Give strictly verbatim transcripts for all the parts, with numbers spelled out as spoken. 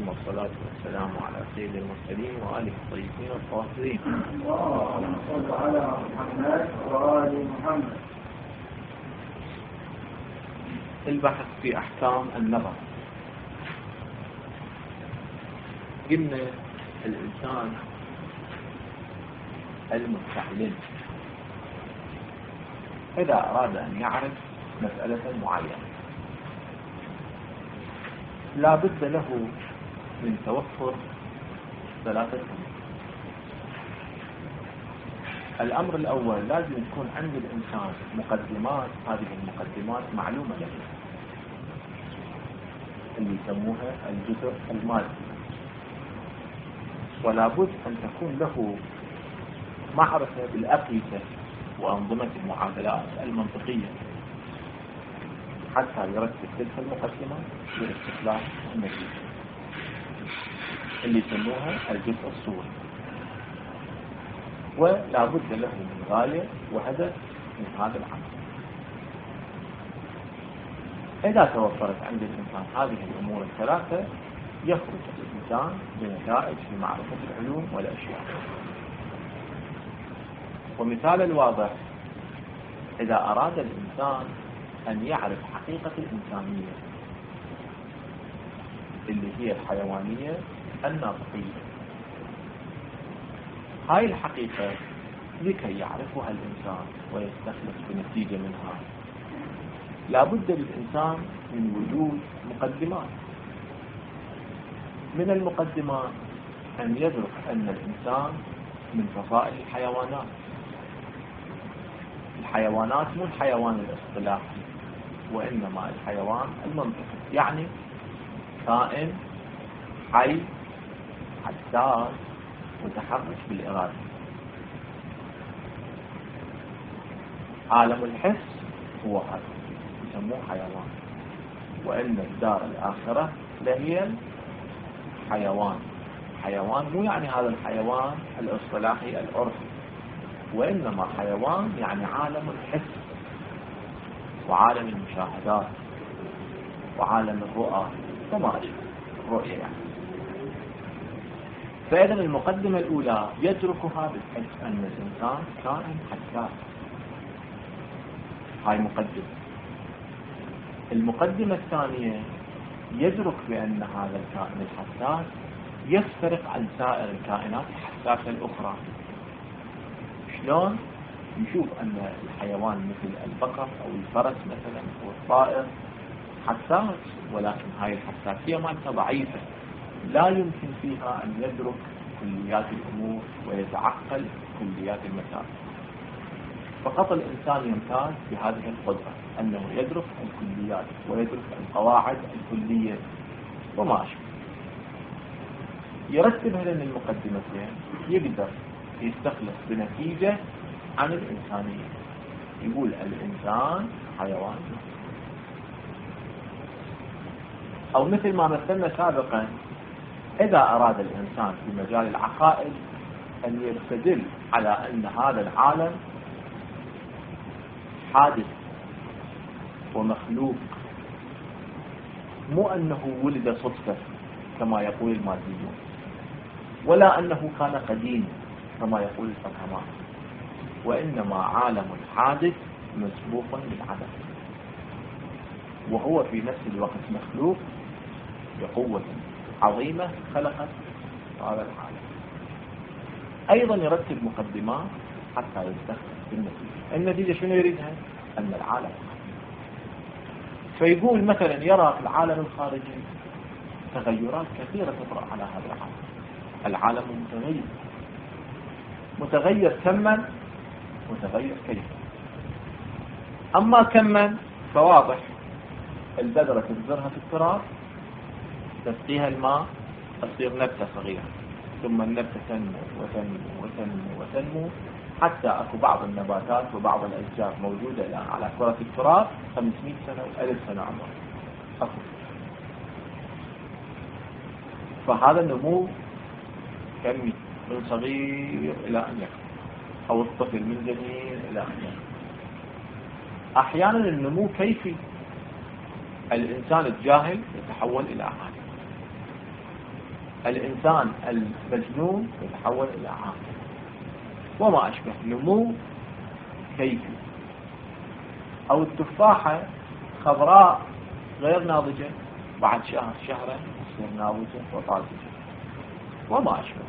ثم الصلاة والسلام على سيد المرسلين وآله الطيبين الطاهرين. اللهم صل على محمد وآل محمد. البحث في أحكام النظر. قلنا الإنسان المتعلم إذا أراد أن يعرف مسألة معينة لا بد له من توفر ثلاثة أمور. الأمر الأول لازم يكون عند الإنسان مقدمات، هذه المقدمات معلومة له اللي يسموها الجزء المادي، ولا بد أن تكون له معرفة بالأقيسة وأنظمة المعادلات المنطقية حتى يرتب تلك المقدمة لاستخلاص النتيجة اللي يسموها الجزء الصوري. ولا بد له من غاية وهدف من هذا العمل. إذا توفرت عند الإنسان هذه الأمور الثلاثة يخرج الإنسان بنتائج في معرفة العلوم والأشياء. ومثال الواضح، إذا أراد الإنسان أن يعرف حقيقة الإنسانية اللي هي الحيوانية الناطقية، هاي الحقيقة لكي يعرفها الإنسان ويستخلص بنتيجة منها لا بد للإنسان من وجود مقدمات. من المقدمات أن يدرك أن الإنسان من فصائل الحيوانات. الحيوانات مو الحيوان الاصطلاحي وإنما الحيوان المنطقي، يعني كائن حي حساس متحرك بالإرادة. عالم الحس هو هذا يسموه حيوان، وإن الدار الآخرة لهي حيوان. حيوان مو يعني هذا الحيوان الاصطلاحي العرفي، وإنما حيوان يعني عالم الحس وعالم المشاهدات وعالم الرؤى وما أشبه الرؤية يعني. فإذا المقدمة الأولى يدركها بالحس أن الإنسان كائن حساس. هاي مقدمة. المقدمة الثانية يدرك بأن هذا الكائن الحساس يفترق عن سائر الكائنات الحساسة الأخرى. شلون؟ يشوف أن الحيوان مثل البقر أو الفرس مثلا أو الطائر حساس، ولكن هاي الحساسية مالته ضعيفة، لا يمكن فيها أن يدرك كليات الأمور ويتعقل كليات المسائل. فقط الإنسان يمتاز بهذه القدرة أنه يدرك الكليات ويدرك القواعد الكلية وما أشبه. يرتب هذين المقدمتين يقدر يستخلص بنتيجة عن الإنسانية. يقول الإنسان حيوان، أو مثل ما مثلنا سابقا، إذا أراد الإنسان في مجال العقائد أن يستدل على أن هذا العالم حادث ومخلوق، مو أنه ولد صدفة كما يقول الماديون، ولا أنه كان قديم كما يقول الفقهاء، وإنما عالم حادث مسبوق بالعدم، وهو في نفس الوقت مخلوق بقوة عظيمة خلقت هذا العالم. أيضا يرتب مقدمات حتى يستخلص بالنتيجة. النتيجة شنو يريدها؟ أن العالم، فيقول مثلا يرى في العالم الخارجي تغيرات كثيرة تطرأ على هذا العالم. العالم متغير، متغير كما متغير كيفا. أما كما فواضح، البذرة تبذرها في التراب تسقيها الماء تصير نبتة صغيرة، ثم النبتة تنمو وتنمو وتنمو وتنمو حتى أكو بعض النباتات وبعض الأشجار موجودة الآن على كرة التراب خمسمائة سنة وألف سنة عمر أكو. فهذا النمو كمي من صغير إلى أن يكبر، أو الطفل من جنين إلى أن يكبر. أحيانا النمو كيفي، الإنسان الجاهل يتحول إلى عالم، الإنسان المجنون يتحول إلى عاقل، وما أشبه نمو كيفي. أو التفاحة خضراء غير ناضجة، بعد شهر شهرين تصير ناضجة وطازجة، وما أشبه.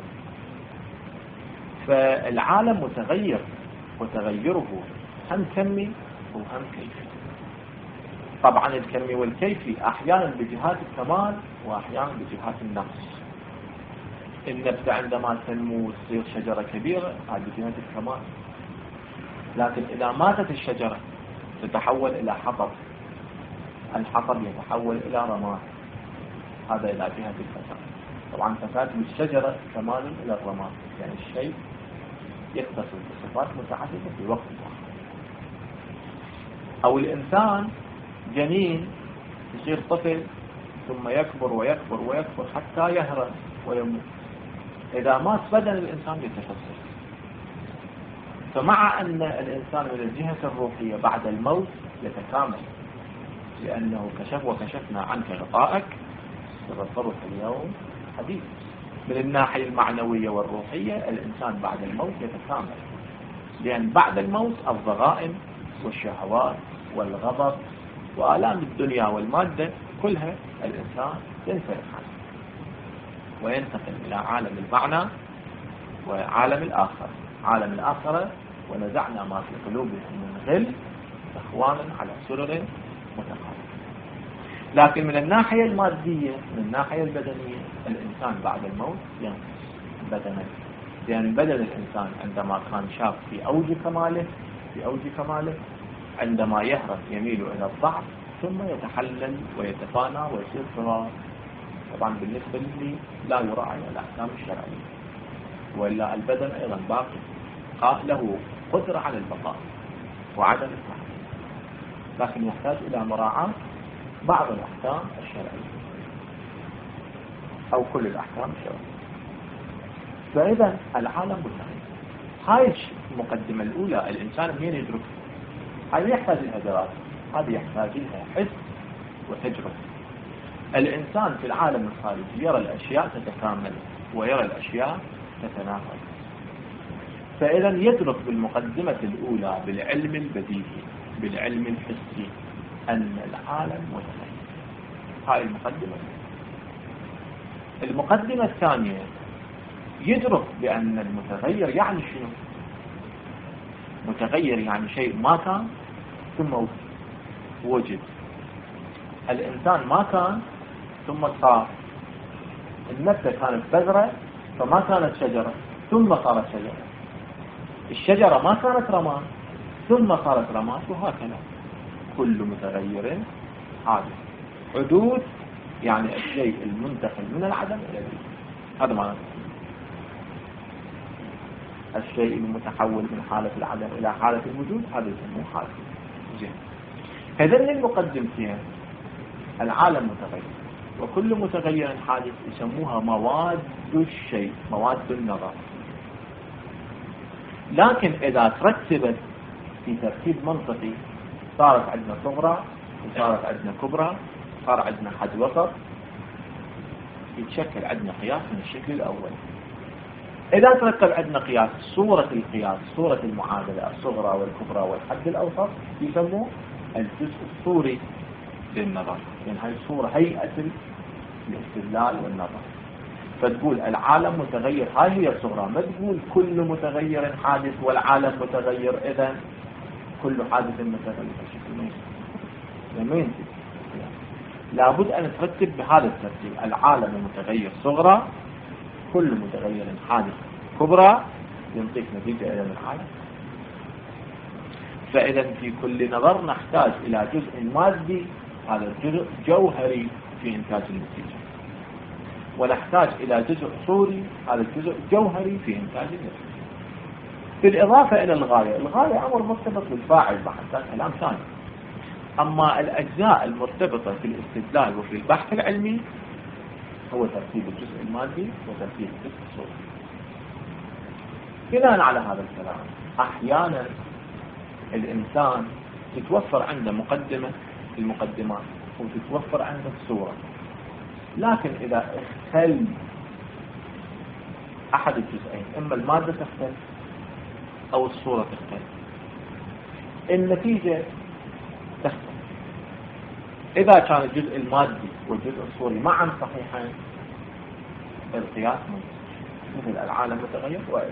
فالعالم متغير، وتغيره هم كمي وهم كيفي. طبعا الكمي والكيفي أحيانا بجهات الكمال وأحيانا بجهات النقص. النبتة عندما تنمو وتصير شجرة كبيرة هذه بجهة الكمال، لكن إذا ماتت الشجرة تتحول إلى حطب، الحطب يتحول إلى رماد، هذا إلى جهة الفساد. طبعا فساد الشجرة كمال إلى الرماد، يعني الشيء يتصل بصفات متعددة في وقت واحد. أو الإنسان جنين يصير طفل ثم يكبر ويكبر ويكبر حتى يهرم ويموت. إذا مات بدن الإنسان يتفسد. فمع أن الإنسان من الجهة الروحية بعد الموت يتكامل، لأنه كشف وكشفنا عنك غطاءك تبصرك اليوم حديث. من الناحية المعنوية والروحية الإنسان بعد الموت يتكامل، لأن بعد الموت الضغائن والشهوات والغضب وآلام الدنيا والمادة كلها الإنسان ينفرد عنها وينتقل إلى عالم المعنى وعالم الآخرة. عالم الآخرة ونزعنا ما في قلوبهم من غل إخوانا على سرر متقابلين. لكن من الناحية المادية، من الناحية البدنية، الإنسان بعد الموت ينقص بدنا، لأن بدن الإنسان عندما كان شاب في أوج كماله في أوج كماله عندما يهرب يميل إلى الضعف، ثم يتحلل ويتفانى ويصير صغار. طبعا بالنسبة لي لا يراعي الأحكام الشرعية، وإلا البدن أيضا باقي له قدرة على البقاء وعدم التحلل، لكن يحتاج إلى مراعاة بعض الأحكام الشرعية أو كل الأحكام الشرعية. فإذا العالم متغير. هاي المقدمة الأولى الإنسان منين يدرك؟ هذه يحتاج لها دراسة، هذه يحتاج لها حس وتجربة. الإنسان في العالم الخارجي يرى الأشياء تتكامل ويرى الأشياء تتناقض. فإذا يدرك بالمقدمة الأولى بالعلم البديهي بالعلم الحسي أن العالم متغير. هاي المقدمة. المقدمة الثانية يدرك بأن المتغير يعني شنو؟ متغير يعني شيء ما كان ثم وجد. الإنسان ما كان ثم صار. النبتة كانت بذرة فما كانت شجرة ثم صارت شجرة. الشجرة ما كانت رماد ثم صارت رماد، وهكذا كل متغير حادث. حدوث يعني الشيء المنتقل من العدم إلى الوجود، هذا معنى الشيء المتحول من حالة العدم إلى حالة الوجود، هذا يسموه حادث. زين، هذين المقدمتين العالم متغير، وكل متغير حادث يسموها مواد الشيء، مواد النظر. لكن إذا ترتبت في ترتيب منطقي صارت عندنا صغرى وصارت عندنا كبرى، صار عندنا حد وسط، يتشكل عندنا قياس من الشكل الأول. إذا ترتب عندنا قياس، صورة القياس، صورة المعادلة الصغرى والكبرى والحد الأوسط يسموه الجزء الصوري للنظر. يعني هاي الصورة هيئة الاستدلال والنظر. فتقول العالم متغير، هاي هي الصغرى، ما تقول كل متغير حادث والعالم متغير إذا كل حادث متغير. ما ينتهي. لابد أن ترتب بهذا الترتيب: العالم متغير صغرى، كل متغير حادث كبرى، ينطيك نتيجة إلى العالم. فإذا في كل نظر نحتاج إلى جزء مادي، هذا الجزء جوهري في إنتاج النتيجة، ونحتاج إلى جزء صوري، هذا الجزء جوهري في إنتاج النتيجة. بالإضافة إلى الغاية، الغاية أمر مرتبط بالفاعل بحث كلام ثاني. أما الأجزاء المرتبطة في الاستدلال وفي البحث العلمي هو ترتيب الجزء المادي وترتيب الجزء الصوري. بناء على هذا الكلام أحيانا الإنسان تتوفر عنده مقدمة المقدمات وتتوفر عنده الصورة، لكن إذا اختل أحد الجزئين، إما المادة تختلف أو الصورة تختلف. النتيجة تختلف. إذا كان الجزء المادي والجزء الصوري معا صحيحين القياس منتج، مثل العالم متغير وإلى.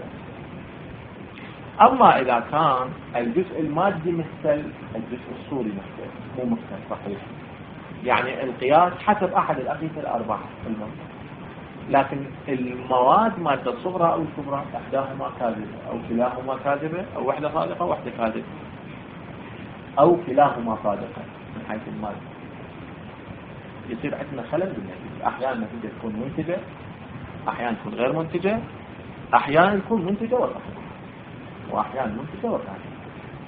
أما إذا كان الجزء المادي مثل الجزء الصوري مثل مو مثل صحيح، يعني القياس حسب أحد الأقيسة الأربعة في المنطق، لكن المواد مادة الصغرى أو الكبرى إحداهما كاذبة أو كلاهما كاذبة، أو واحدة صادقة وواحدة كاذبة، أو كلاهما صادقة من حيث المادة، يصير عندنا خلل بالنتيجة. أحيانا النتيجة تكون منتجة، أحيانا تكون غير منتجة، أحيانا تكون منتجة وصحيحة، وأحيانا منتجة وكاذبة.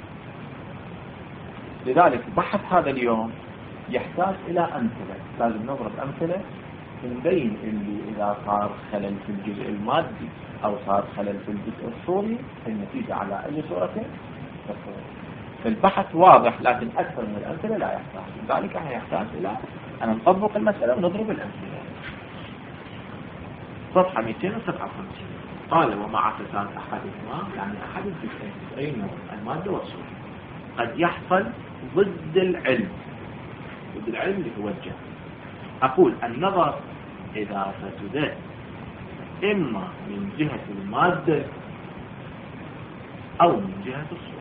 لذلك بحث هذا اليوم يحتاج إلى أمثلة، لازم نضرب أمثلة نبين اللي إذا صار خلل في الجزء المادي أو صار خلل في الجزء الصوري النتيجة على أي صورة تكون. فالبحث واضح، لكن أكثر من الأمثلة لا يحتاج. لذلك احنا يحتاج إلى أن نطبق المسألة ونضرب الأمثلة. صفحة مئتين وسبعة وخمسين قال: ومع فساد أحدهما، يعني أحد الجزئين أي نوع المادة والصورة قد يحصل ضد العلم. ضد العلم اللي هو الجهل. أقول النظر إذا فسد إما من جهة المادة أو من جهة الصورة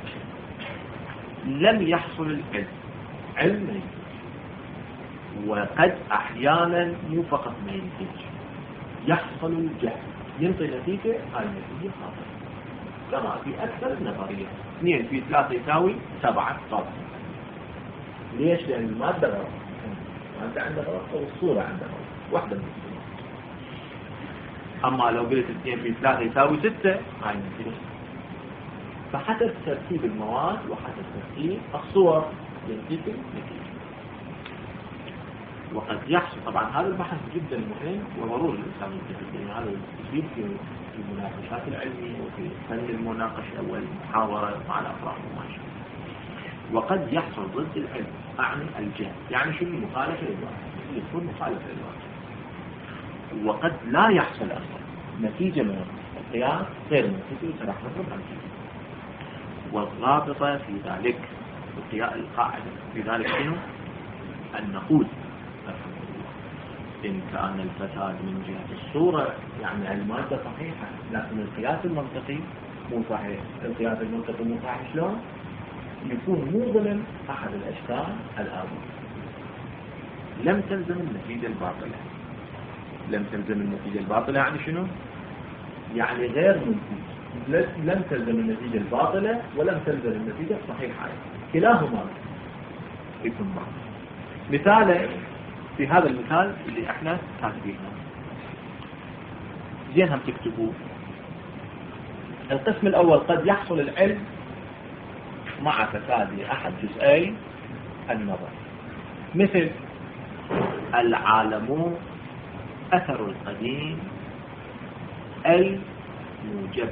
لم يحصل العلم. علم ما ينتج، وقد أحيانا مو فقط ما ينتج، يحصل الجهل، ينطي نتيجة هاي النتيجة خاطئة. كما في أكثر النظرية اثنين في ثلاثة يساوي سبعة طبعا. ليش؟ لأن المادة غلط، المادة عندها غلط أو الصورة عندها غلط، واحدة من الاثنين. أما لو قلت اثنين في ثلاثة يساوي ستة هاي النتيجة. فحسب ترتيب المواد وحسب ترتيب الصور ينتج نتيجة. وقد يحصل طبعا هذا البحث جدا مهم وضروري الإنسان ينتبه، هذا يفيد في المناقشات العلمية وفي فن المناقشة والمحاورة مع الأفراد وما. وقد يحصل ضد العلم، أعني الجهل، يعني شو المخالفة للواقع، يكون مخالفة للواقع. وقد لا يحصل أصلا نتيجة من القياس غير منتجة، وسنح نضرب أمثلة. والضابطة في ذلك القاعدة في ذلك شنو؟ أن نقول إن كان الفساد من جهة الصورة يعني المادة صحيحة، لكن القياس المنطقي مو صحيح. القياس المنطقي مو صحيح شلون؟ يكون مو ضمن أحد الأشكال الآتية. لم تلزم النتيجة الباطلة. لم تلزم النتيجة الباطلة يعني شنو؟ يعني غير منتج. لم تلزم النتيجة الباطلة ولم تلزم النتيجة الصحيحة، كلاهما يكون باطل. مثال في هذا المثال اللي احنا كاتبينه زين هم تكتبوه. القسم الأول: قد يحصل العلم مع فساد أحد جزئي النظر، مثل العالم أثر القديم الموجب.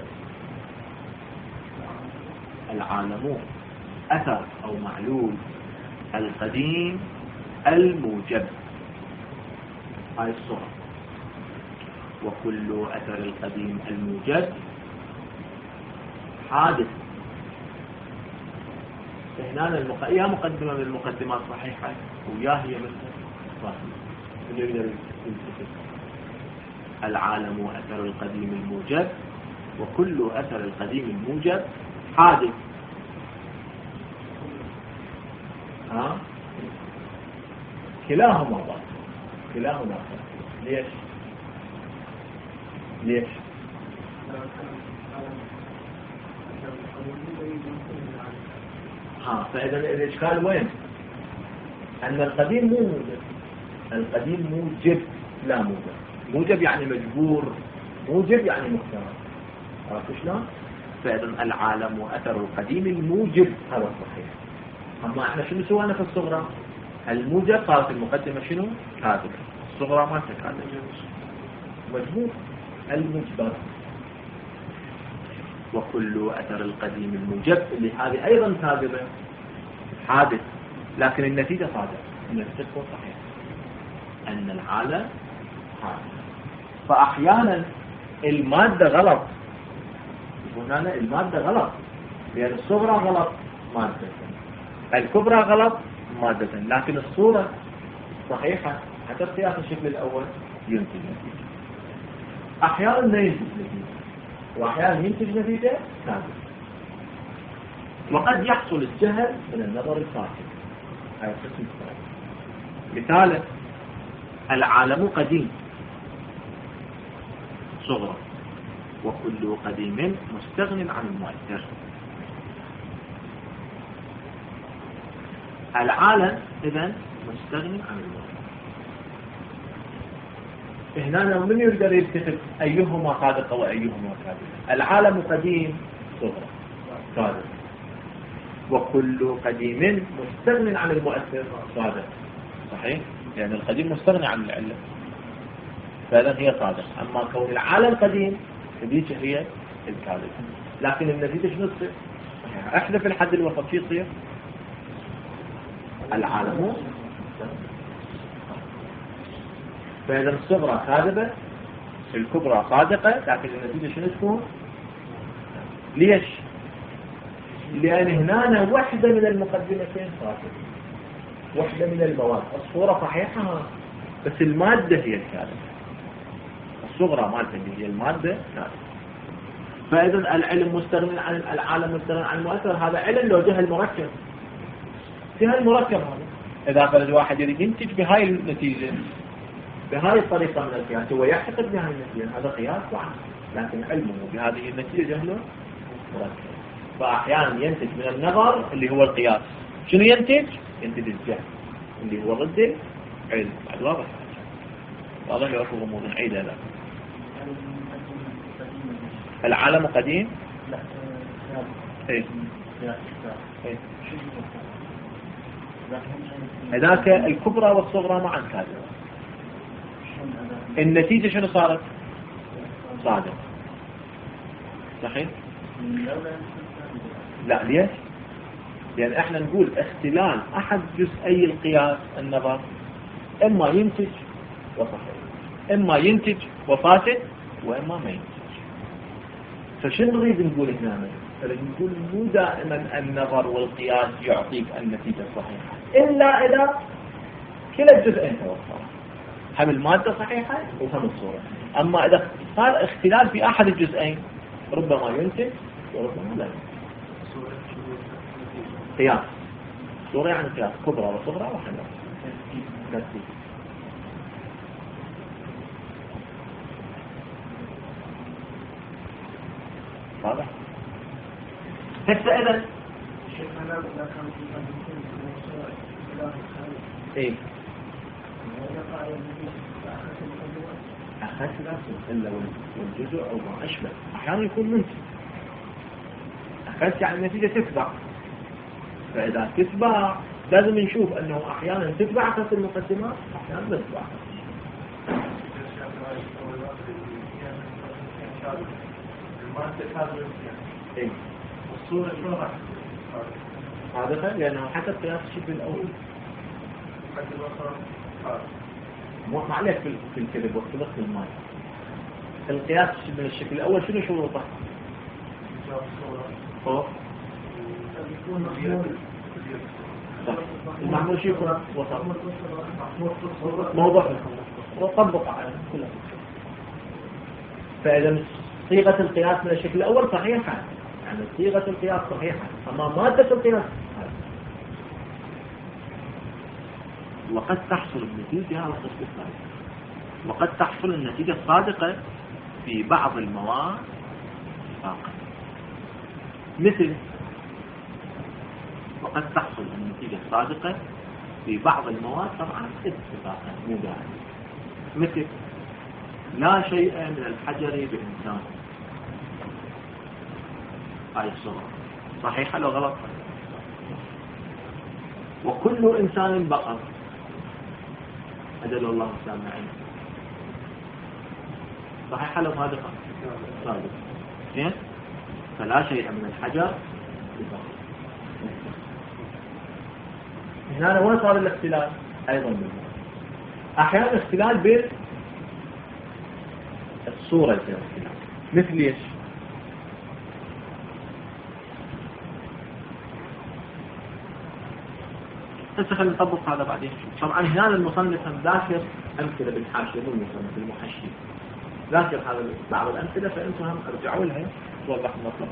العالم أثر أو معلول القديم الموجب، هاي الصورة. وكل أثر القديم الموجب حادث. هنا المق... يا مقدمة من المقدمات صحيحة ويا هي مثل صحيح. العالم أثر القديم الموجب، وكل أثر القديم الموجب حادث. ها؟ كلاهما باطل، كلاهما باطل. ليش؟ ليش؟ ها، فإذا الإشكال وين؟ أن القديم مو موجب. القديم موجب لا موجب. موجب يعني مجبور، موجب يعني مختار. عرفت شلون؟ فإذا العالم وأثر القديم الموجب هذا الصحيح. أما احنا شنو سوينا في الصغرى؟ الموجب صارت المقدمة شنو؟ كاذبة. الصغرى ما تكاد مجبور المجبر. وكل أثر القديم الموجب اللي هذه أيضا كاذبة حادث، لكن النتيجة صادقة، النتيجة تكون صحيحة أن العالم حادث. فأحيانا المادة غلط، هنا المادة غلط، لأن الصغرى غلط مادة، الكبرى غلط مادة، لكن الصورة صحيحة حتى قياس الشكل الأول ينتج نتيجة. أحيانا لا ينتج نتيجة، وأحيانا ينتج نتيجة ثابتة. وقد يحصل الجهل من النظر الفاسد. هذا القسم الثاني. مثال: العالم قديم صغرى، وكل قديم مستغن عن المؤثر. العالم إذن مستغن عن المؤثر. هنا من يقدر يتخذ أيهما صادق وأيهما كاذب؟ العالم قديم صغرى صادق، وكل قديم مستغن عن المؤثر صادق. صحيح؟ لأن يعني القديم مستغني عن العلة، فإذا هي صادق. أما كون العالم قديم فديك هي الكاذب. لكن النتيجة شنو تصير؟ احذف الحد الوسط شو يصير؟ العالم. فإذا الصغرى كاذبة، الكبرى صادقة، لكن النتيجة شنو تكون؟ ليش؟ لأن هنا وحدة من المقدمتين صادقة، وحدة من المواد. الصورة صحيحة بس المادة هي الكاذبة. الصغرى مالتها اللي هي المادة كاذبة. فإذا العلم مستغني عن العالم، مستغني عن المؤثر. هذا علم لو جهل مركب، جهل مركب. هذا إذا فرض واحد يريد ينتج بهاي النتيجة بهاي الطريقة من القياس، هو يعتقد بهاي النتيجة، هذا قياس صح، لكن علمه بهذه النتيجة جهله مركب. فأحيانا ينتج من النظر اللي هو القياس. شنو ينتج؟ ينتج الجهل اللي هو ضد العلم. بعد واضح واضح لو أكو غموض نعيد هذا. العالم قديم؟ لا. ايه ايه هذاك الكبرى والصغرى معا كاذبة. النتيجة شنو صارت؟ صادق. صحيح؟ لا. ليش؟ لأن احنا نقول اختلال أحد جزئي القياس النظر إما ينتج وصحيح، إما ينتج وفاسد، وإما ما ينتج. فشنو نريد نقول هنا؟ نريد نقول مو دائما النظر والقياس يعطيك النتيجة الصحيحة، إلا إذا كلا الجزئين توفر، هم المادة صحيحة وهم الصورة. أما إذا صار اختلال في أحد الجزئين ربما ينتج وربما لا ينتج. قياس صورة يعني قياس كبرى وصغرى وحنة ترتيب. واضح؟ هسه إذا إيه أخذ لا إلا والجزء أو ما أشبه. أحيانا يكون منتج، أخذ يعني النتيجة تتبع. فإذا تتبع لازم نشوف أنه أحيانا تتبع أخذ المقدمات، أحيانا لا تتبع. إيه الصورة شو راح هذا؟ لأنه حتى قياس الشكل الأول مو عليك في الكذب واختلاف الماء. القياس من الشكل الأول شنو شروطه؟ هو المعمول شو يكون وسط موضوع وطبق على كله. فإذا صيغة القياس من الشكل الأول صحيحة، يعني صيغة القياس صحيحة، أما مادة القياس. وقد تحصل النتيجة على القسم الثاني، وقد تحصل النتيجة الصادقة في بعض المواد فقط. مثل وقد تحصل النتيجة الصادقة في بعض المواد طبعا اتفاقا مو داعي. مثل لا شيء من الحجر بإنسان، هاي الصورة صحيحة لو غلط؟ وكل إنسان بقر، أجل الله سامعين، صحيحة لو صادقة؟ صادقة. إيه؟ فلا شيء من الحجر ببقر. هنا وين صار الاختلال؟ أيضا بالماء. أحيانا اختلال بين الصورة يصير اختلاف. مثل ايش؟ هسه خلينا نطبق هذا بعدين. طبعا هنا المصنف هم ذاكر امثله بالحاشيه، مو المصنف المحشي ذاكر هذا بعض الامثله، فانتم هم ارجعوا لها توضح المطلب.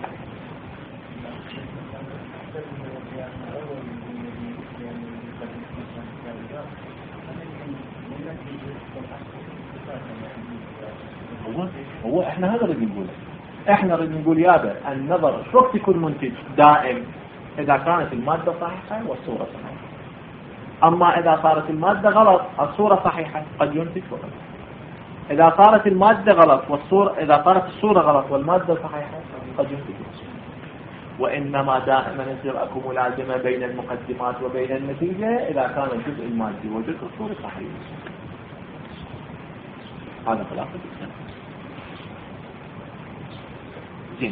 هو هو احنا هذا اللي نقوله. احنا اللي نقول يابا النظر شو وقت يكون منتج دائم؟ اذا كانت الماده صحيحه والصوره صحيحه. اما اذا صارت الماده غلط الصوره صحيحه قد ينتج فقط. اذا صارت الماده غلط والصوره اذا صارت الصوره غلط والماده صحيحه قد ينتج. وانما دائما يصير اكو ملازمه بين المقدمات وبين النتيجه اذا كان الجزء المادي وجزء الصوري صحيح. هذا خلاف الإسلام. زين.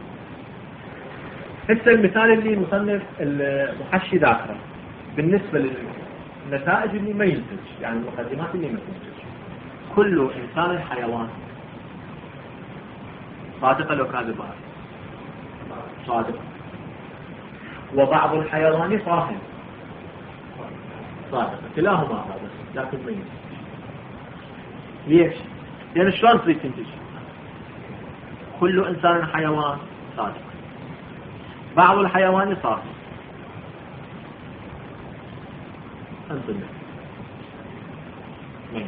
هسه المثال اللي مصنف المحشي ذاكره بالنسبه للنتائج اللي ما ينتج، يعني المقدمات اللي ما تنتج. كل انسان حيوان صادقه لو كاذبه؟ صادقه. وبعض الحيوان صاحب صادقه، كلاهما هذا لكن ما ينتج. ليش؟ لأن شلون تريد تنتج؟ كل إنسان حيوان صادق، بعض الحيوان صادق. انظر مين؟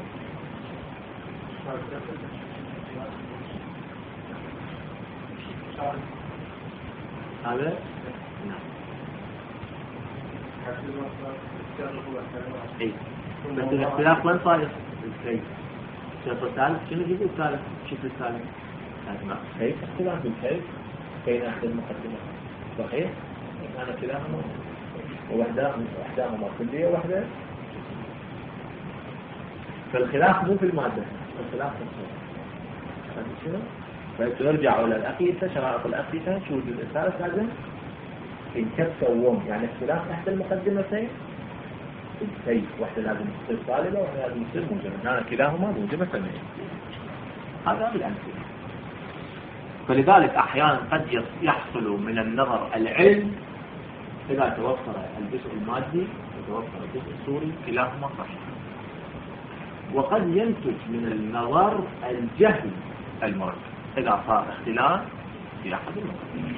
هذا؟ نعم. اي بس الاختلاف وين صاير؟ الكيف. الشرط الثالث شنو يجيب الثالث؟ الشكل الثالث هذا كيف اختلاف بالكيف بين احد المقدمات. صحيح؟ انا كلاهما وحداهما وحداهما كليه وحده. فالخلاف مو في الماده، الخلاف في الصوره. هذا شنو؟ فيرجعوا الى الاقيسه، شرائط الاقيسه، شو الجزء الثالث لازم ينكسر وم، يعني اختلاف احد المقدمتين الكيف، واحدة لازم تصير صالبة واحدة لازم تصير موجبة، هنا كلاهما موجبة ثمانية. هذا بالأمثلة. فلذلك أحيانا قد يحصل من النظر العلم إذا توفر الجزء المادي وتوفر الجزء الصوري كلاهما صحيح. وقد ينتج من النظر الجهل المرجع إذا صار اختلاف في أحد المقدمين.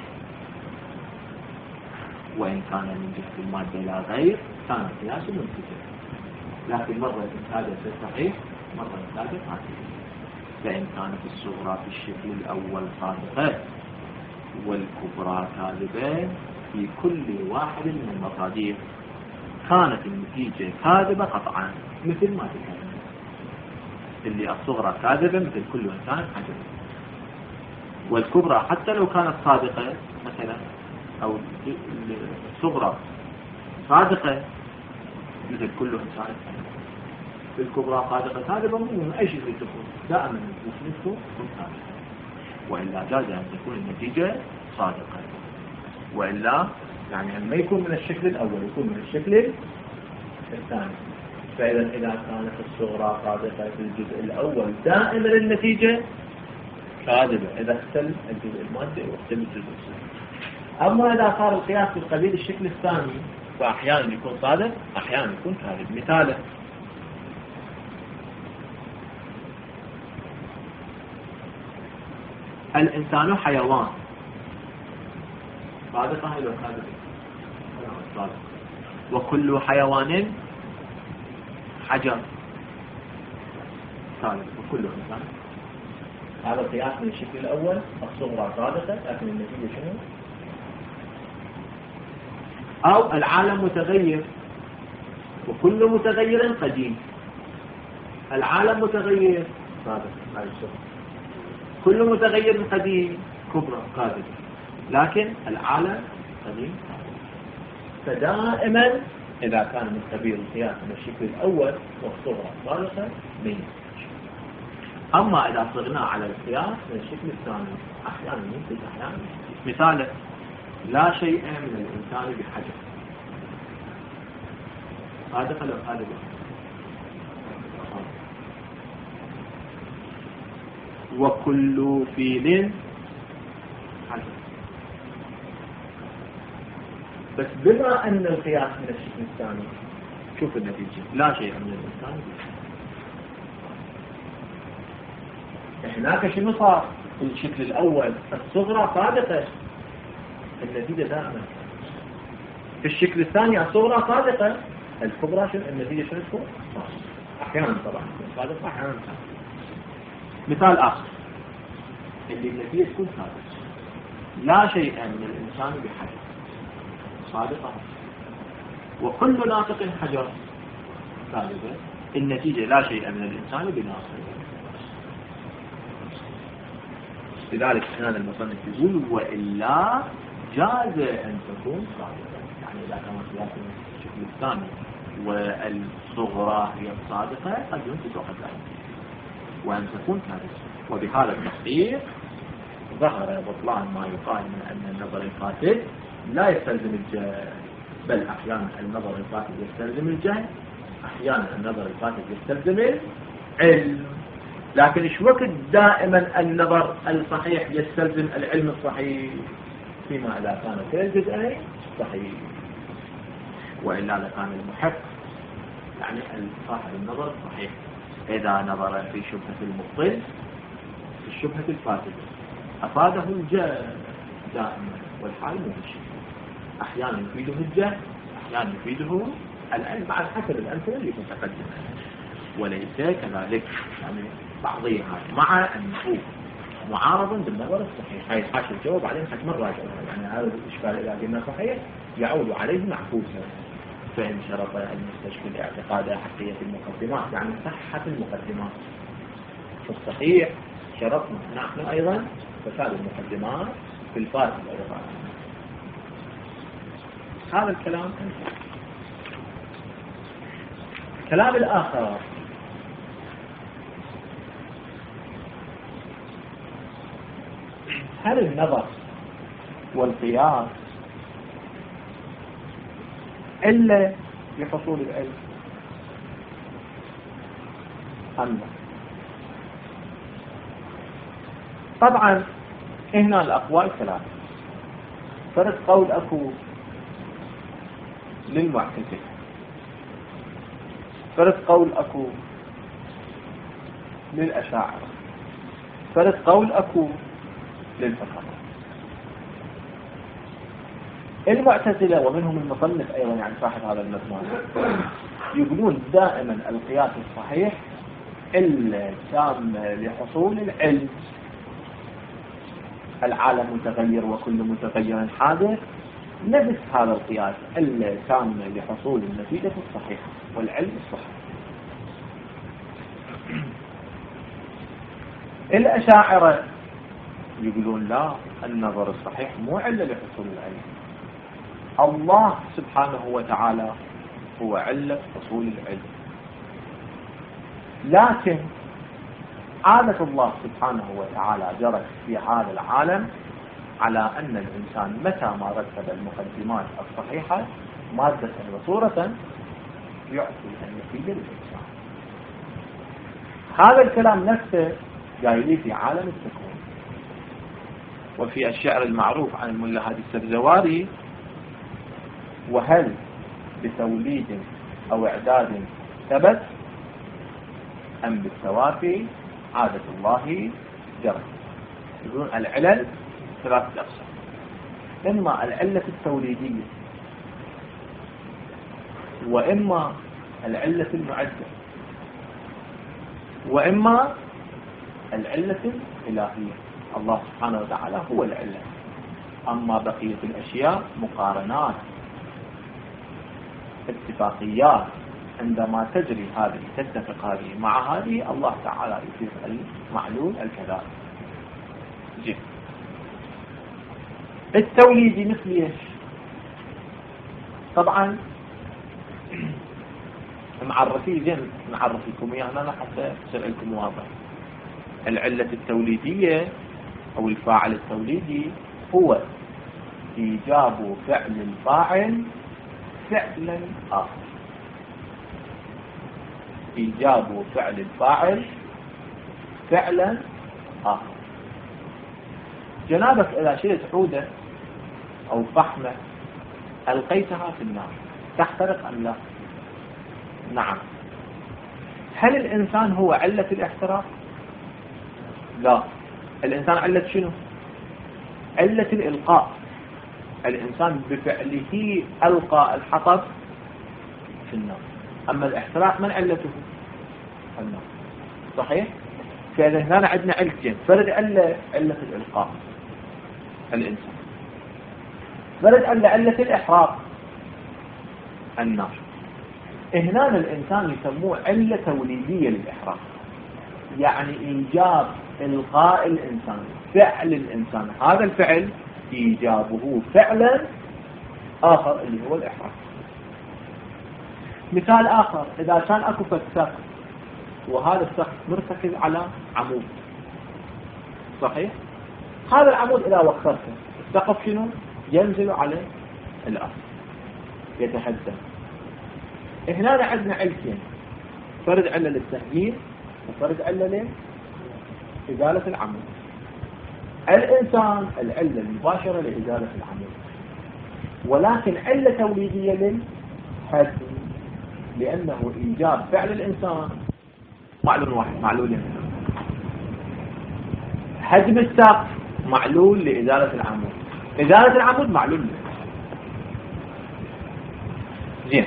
وإن كان من جهة المادة لا غير كان القياس منتجا، لكن مرة يتحدث الصحيح مرة يتحدث عكسه. فإن كانت الصغرى في الشكل الأول صادقة والكبرى كاذبة في كل واحد من المصادر كانت النتيجة كاذبة قطعا مثل ما تكلم. اللي الصغرى كاذبة مثل كل إنسان عجب، والكبرى حتى لو كانت صادقة مثلا أو الصغرى صادقة مثل كل إنسان. الكبرى صادقة كاذبة من أي شيء تكون دائما نسبته تكون صادقة، وإلا جاز أن تكون النتيجة صادقة، وإلا يعني أن ما يكون من الشكل الأول يكون من الشكل الثاني. فإذا إذا كانت الصغرى صادقة في الجزء الأول دائما النتيجة كاذبة إذا اختل الجزء المادي واختل الجزء الصغرى. أما إذا صار القياس في قبيل الشكل الثاني فأحيانا يكون صادق أحيانا يكون كاذب. مثاله الإنسان حيوان صادق أو كاذب؟ صادق. وكل حيوان حجر صادق. وكل إنسان هذا القياس من الشكل الأول الصغرى صادقة لكن النتيجة شنو؟ أو العالم متغير وكل متغير قديم. العالم متغير صادق كل متغير قديم كبرى كاذب، لكن العالم قديم. فدائما إذا كان من قبيل القياس من الشكل الأول والصغرى صادقة مية. أما إذا صغنا على القياس من الشكل الثاني أحيانا ينتج أحيانا. مثاله لا شيء من الإنسان بحجر صادقة لو كاذبة؟ وكل فيل حجر. بس بما أن القياس من الشكل الثاني، شوف النتيجة، لا شيء من الإنسان. هناك شنو صار؟ في الشكل الأول الصغرى صادقة، النتيجة دائما. في الشكل الثاني الصغرى صادقة، الكبرى شنو النتيجة؟ شنو تكون؟ أحيانا طبعا صادقة، أحيانا صادقة. مثال آخر اللي النتيجة تكون صادقة، لا شيء من الإنسان بحجر، صادقة. وكل ناطق حجر، ثالثة النتيجة لا شيء من الإنسان بناطق. لذلك هذا المصنف يقول وإلا جاز أن تكون صادقة، يعني إذا كانت قياس الشكل الثاني والصغرى هي الصادقة قد ينتج وقد لا ينتج، وأن تكون كاذبة. وبهذا التحقيق ظهر بطلان ما يقال من أن النظر الفاسد لا يستلزم الجهل، بل أحيانا النظر الفاسد يستلزم الجهل، أحيانا النظر الفاسد يستلزم العلم. لكن إيش وقت دائما النظر الصحيح يستلزم العلم الصحيح؟ فيما إذا كان كلا الجزئين صحيح، وإلا لكان المحق يعني صاحب النظر صحيح إذا نظر في شبهة المبطل في الشبهة الفاسدة أفاده الجهل دائما، والحال مو بالشيء، أحيانا يفيده الجهل، أحيانا يفيده العلم، على حسب الأمثلة اللي متقدمة، وليس كذلك يعني بعضها، مع أنه معارضا بالنظر الصحيح. هاي حاشا الجواب عليه حتما راجعها، يعني هذا الإشكال إذا قلنا صحيح يعود عليه معكوسا. فإن شرط المستشفى الاعتقاد حقية المقدمات، يعني صحة المقدمات، في الصحيح شرطنا نحن أيضا فساد المقدمات في الفاسد أيضا. هذا الكلام أنت. الكلام الآخر هل النظر والقياس إلا لحصول العلم أم لا؟ طبعا هنا الأقوال ثلاثة. فرد قول أكو للمعتزلة، فرد قول أكو للأشاعرة، فرد قول أكو للفقهاء. المعتزلة ومنهم المصنف أيضا يعني صاحب هذا المضمون يقولون دائما القياس الصحيح إلا تام لحصول العلم. العالم متغير وكل متغير حادث، نفس هذا القياس إلا تام لحصول النتيجة الصحيحة والعلم الصحيح. الأشاعرة يقولون لا، النظر الصحيح مو علة لحصول العلم، الله سبحانه وتعالى هو علة حصول العلم. لكن عادة الله سبحانه وتعالى جرت في هذا العالم على أن الإنسان متى ما رتب المقدمات الصحيحة مادة وصورة يعطي النتيجة للإنسان. هذا الكلام نفسه جاي في عالم التكوين. وفي الشعر المعروف عن الملا هادي السبزواري: وهل بتوليد أو إعداد ثبت أم بالتوافي عادة الله جرت. يقولون العلل ثلاثة أقسام: إما العلة التوليدية، وإما العلة المعدة، وإما العلة الإلهية. الله سبحانه وتعالى هو العلة، أما بقية الأشياء مقارنات اتفاقيات، عندما تجري هذه تتفق هذه مع هذه الله تعالى يصير المعلول الكذا. جيد. التوليدي مثل ايش؟ طبعا معرفي زين نعرفكم اياه انا حتى يصير لكم واضح. العلة التوليدية او الفاعل التوليدي هو ايجاب فعل الفاعل فعلا اخر، ايجاب فعل الفاعل فعلا آخر. جنابك إذا شلت عودة أو فحمة ألقيتها في النار تحترق أم لا؟ نعم. هل الإنسان هو علة الاحتراق؟ لا. الإنسان علة شنو؟ علة الإلقاء. الإنسان بفعله ألقى الحطب في النار، أما الاحتراق من علته؟ النار. صحيح؟ فإذا هنا عندنا علتين، فرد علة علة الإلقاء الإنسان، فرد علة علة الإحراق النار. هنا الإنسان يسموه علة توليدية للإحراق، يعني إيجاب إلقاء الإنسان، فعل الإنسان، هذا الفعل إيجابه فعلا آخر اللي هو الإحراق. مثال آخر، إذا كان أكو سقف وهذا السقف مرتكز على عمود، صحيح؟ هذا العمود إذا وخرته السقف شنو؟ ينزل على الأرض يتهدم. هنا عندنا علتين، فرد علة للتهجير وفرد علة لإزالة العمود. الإنسان العلة المباشرة لإزالة العمود، ولكن علة توليدية للهدم، لأنه إيجاب فعل الإنسان معلول واحد، معلولين. هدم السقف معلول لإزالة العمود، إزالة العمود معلول له. زين.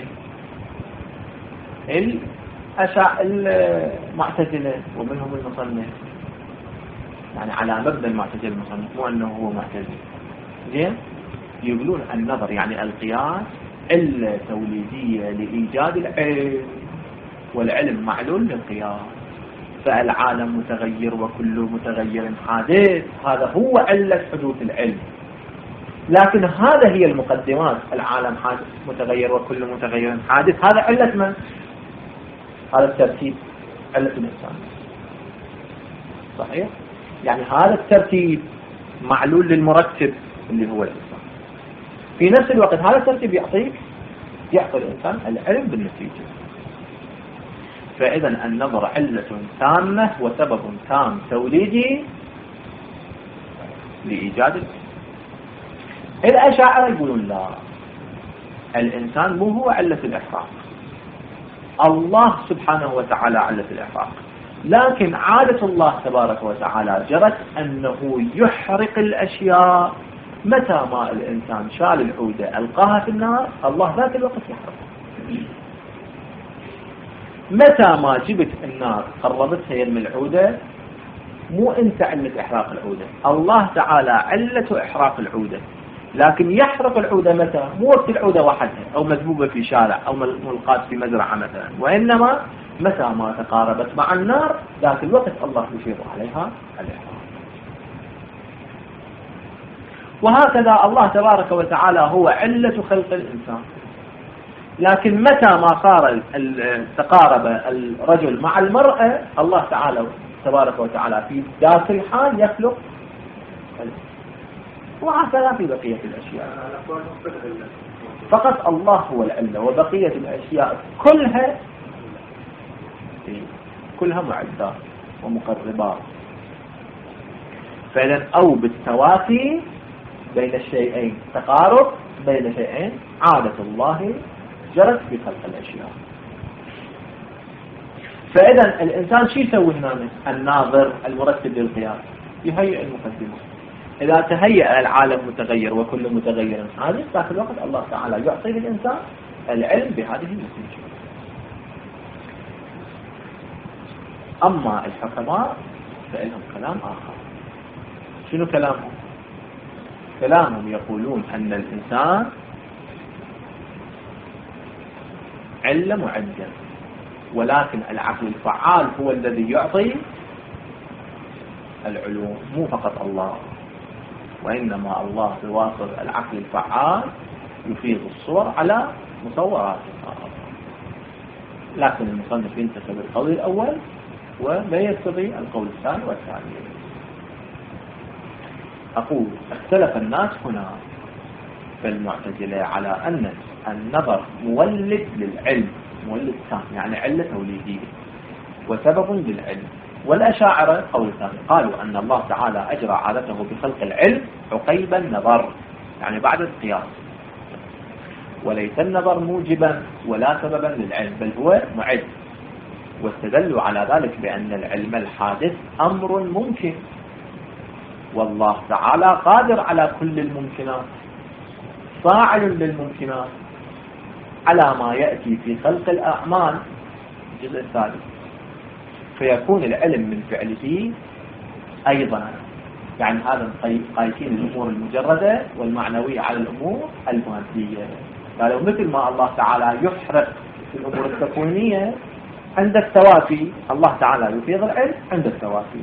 الأشاعرة المعتزلة ومنهم المصنف، يعني على مبدأ المعتزلة المصنف، مو أنه هو معتزل. زين. يقولون النظر يعني القياس علة توليدية لإيجاد العلم، والعلم معلول للقياس، فالعالم متغير وكل متغير حادث، هذا هو علة حدوث العلم. لكن هذا هي المقدمات، العالم حادث متغير وكل متغير حادث، هذا علة من؟ هذا الترتيب علة الإنسان. صحيح؟ يعني هذا الترتيب معلول للمرتب اللي هو الإنسان. في نفس الوقت هذا الترتيب يعطيك يعطي الإنسان العلم بالنتيجة. فإذا النظر علة تامة وسبب تام توليدي لإيجاد العلم. الأشاعرة يقولون لا، الإنسان مو هو علة الإحراق، الله سبحانه وتعالى علة الإحراق، لكن عادة الله تبارك وتعالى جرت أنه يحرق الأشياء متى ما الإنسان شال العودة ألقاها في النار، الله ذات الوقت يحرقها. متى ما جبت النار قربتها يم العودة، مو أنت علة إحراق العودة، الله تعالى علة إحراق العودة، لكن يحرق العودة متى؟ مو وقت العودة وحدها أو مذبوبة في شارع أو ملقاة في مزرعة مثلا، وإنما متى ما تقاربت مع النار ذات الوقت الله يشير عليها الإحراق. وهكذا الله تبارك وتعالى هو علة خلق الإنسان، لكن متى ما صار تقارب الرجل مع المرأة، الله تعالى تبارك وتعالى في ذات الحال يخلق، وهكذا في بقية الأشياء. فقط الله هو العلة، وبقية الأشياء كلها كلها معدات ومقربات. فإذا أو بالتوافي بين الشيئين، تقارب بين شيئين، عادة الله جرت في خلق الأشياء. فإذا الإنسان شو يسوي هنا؟ الناظر المرتب للقياس يهيئ المقدمة. إذا تهيأ العالم متغير وكل متغير حادث، ذاك الوقت الله تعالى يعطي للإنسان العلم بهذه النتيجة. أما الحكماء فإنهم كلام آخر. شنو كلامهم؟ كلامهم يقولون أن الإنسان علة معدة، ولكن العقل الفعال هو الذي يعطي العلوم، مو فقط الله، وإنما الله بواسطة العقل الفعال يفيض الصور على مصورات الآخر. لكن المصنف ينتسب القول الأول ولا يقتضي القول الثاني والثاني. أقول اختلف الناس هنا في المعتزلة على أن النظر مولد للعلم، مولد تام يعني علة توليدية وسبب للعلم، والأشاعرة قول ثاني قالوا أن الله تعالى أجرى عادته بخلق العلم عقيب النظر، يعني بعد القياس، وليس النظر موجبا ولا سببا للعلم بل هو معد، واستدلوا على ذلك بأن العلم الحادث أمر ممكن، والله تعالى قادر على كل الممكنات فاعل للممكنات على ما يأتي في خلق الأعمال الجزء الثالث، فيكون العلم من فعله أيضا. يعني هذا قايسين الأمور المجردة والمعنوية على الأمور المادية. قالوا مثل ما الله تعالى يحرق في الأمور التكوينية عند التوافي، الله تعالى يفيض العلم عند التوافي.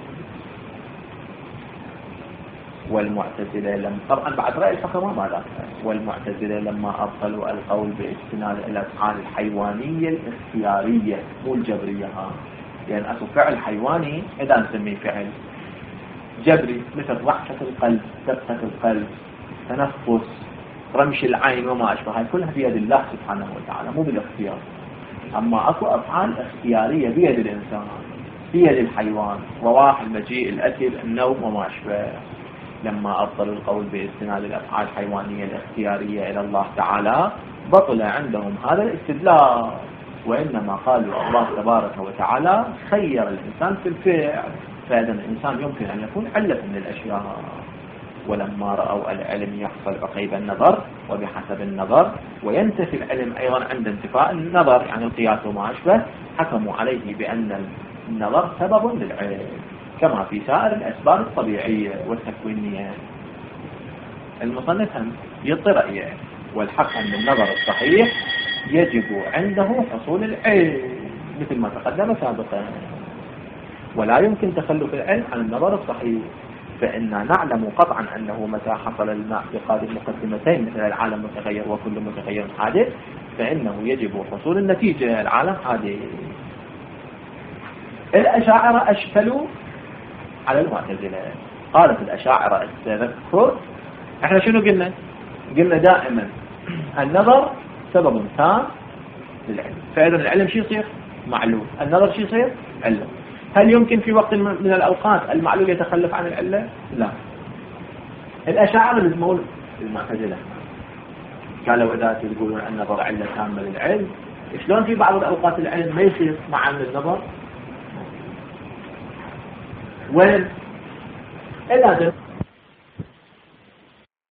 والمعتزلة لم طبعا بعد رأي الحكماء ما ذاك، والمعتزلة لما أبطلوا القول باستناد الأفعال الحيوانية الاختيارية مو الجبرية، ها لأن يعني أكو فعل حيواني إذا نسميه فعل جبري مثل ضحكة القلب، دقة القلب، تنفس، رمش العين وما أشبه، هاي كلها بيد الله سبحانه وتعالى مو بالاختيار. أما أكو أفعال اختيارية بيد الإنسان بيد الحيوان، رواح، المجيء، الأكل، النوم وما أشبه. لما أبطلوا القول باستناد الأفعال الحيوانية الاختيارية إلى الله تعالى بطل عندهم هذا الاستدلال، وإنما قالوا الله تبارك وتعالى خير الإنسان في الفعل، فإذا الإنسان يمكن أن يكون علة من الأشياء. ولما رأوا العلم يحصل عقيب النظر وبحسب النظر، وينتفي العلم أيضا عند انتفاء النظر يعني القياس وما أشبه، حكموا عليه بأن النظر سبب للعلم كما في سائر الأسباب الطبيعية والتكوينية. المصنف هم يطرأ، والحق أن النظر الصحيح يجب عنده حصول العلم مثل ما تقدم سابقا، ولا يمكن تخلف العلم عن النظر الصحيح، فإننا نعلم قطعا أنه متى حصل الماء بقادر مقدمتين مثل العالم متغير وكل متغير حادث، فإنه يجب حصول النتيجة العالم حادث. الأشاعرة أشكلوا على المعتزلة. قالت الأشاعرة التذكر، احنا شنو قلنا؟ قلنا دائما النظر سبب تام للعلم، فإذا العلم شي يصير؟ معلوم. النظر شي يصير؟ علم. هل يمكن في وقت من الأوقات المعلول يتخلف عن العلة؟ لا. الأشاعرة لزمون المعتزلة قالوا إذا تقولون أن النظر علة تامة للعلم، شلون في بعض الأوقات العلم ما يصير مع النظر؟ وين؟ إلا